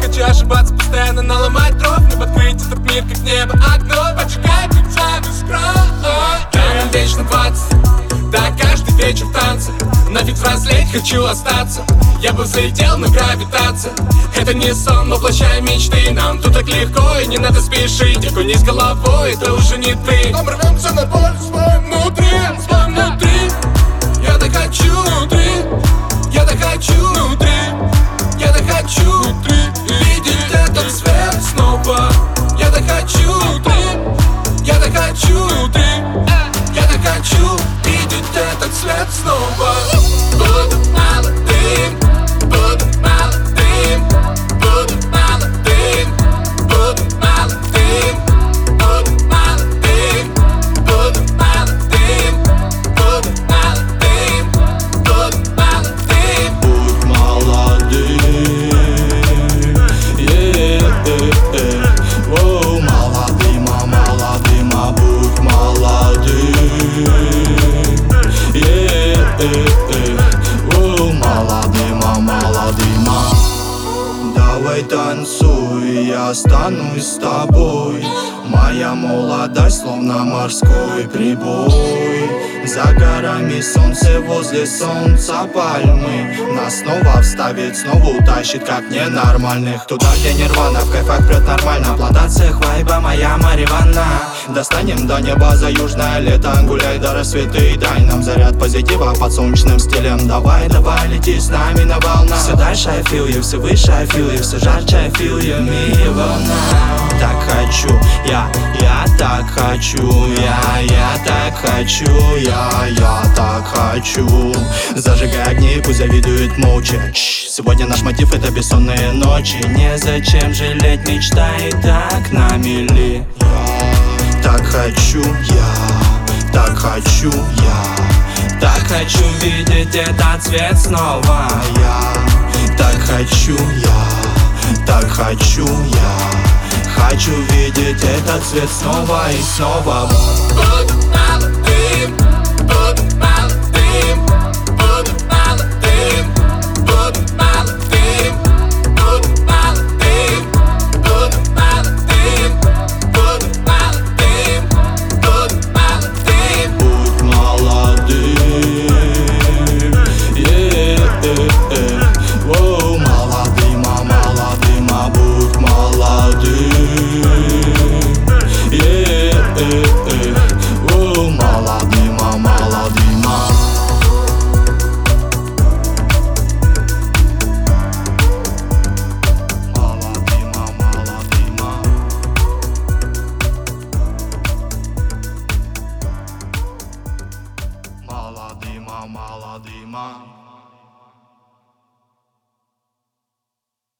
хочу ошибаться, постоянно наломать дров, но открыть этот мир, как небо, окно. Поджигай пиджак из края. Да, нам вечно 20, да, каждый вечер танцы. Нафиг взрослеть, хочу остаться. Я бы взлетел на гравитации. Это не сон, воплощая мечты. Нам тут так легко и не надо спешить. Окунись головой, это уже не ты. Но рвемся на боль свой внутри, свой внутри. Я так хочу внутри, я так хочу внутри, я так хочу внутри видеть этот свет снова. Я так хочу внутри, я так хочу внутри, я так хочу видеть этот свет снова. Буду молодым, буду молодым, буду молодым, буду молодым, буду молодым, буду молодым, буду молодым, буду молодым. Будь молодым, Воу, молодым, будь молодым, Воу, молодым, Давай танцуй, я останусь с тобой. Моя молодость словно морской прибой. За горами солнце, возле солнца пальмы. Нас снова вставит, снова утащит, как ненормальных. Туда, где нирвана, в кайфах прет нормально. Плантациях вайба, моя Мариванна. Достанем до неба за южное лето. Гуляй до рассвета и дай нам заряд позитива под солнечным стилем. Давай, давай, лети с нами на волнах. Все дальше I feel you, все выше I feel you, все жарче I feel you, me now. Так хочу, я так хочу, я так хочу, я так хочу. Зажигай огни, пусть завидует молча. Сегодня наш мотив — это бессонные ночи. Незачем жалеть, мечта и так на мели. Я так хочу, я так хочу, я так хочу видеть этот цвет снова. Я так хочу, я так хочу, я хочу видеть этот цвет снова и снова. Буду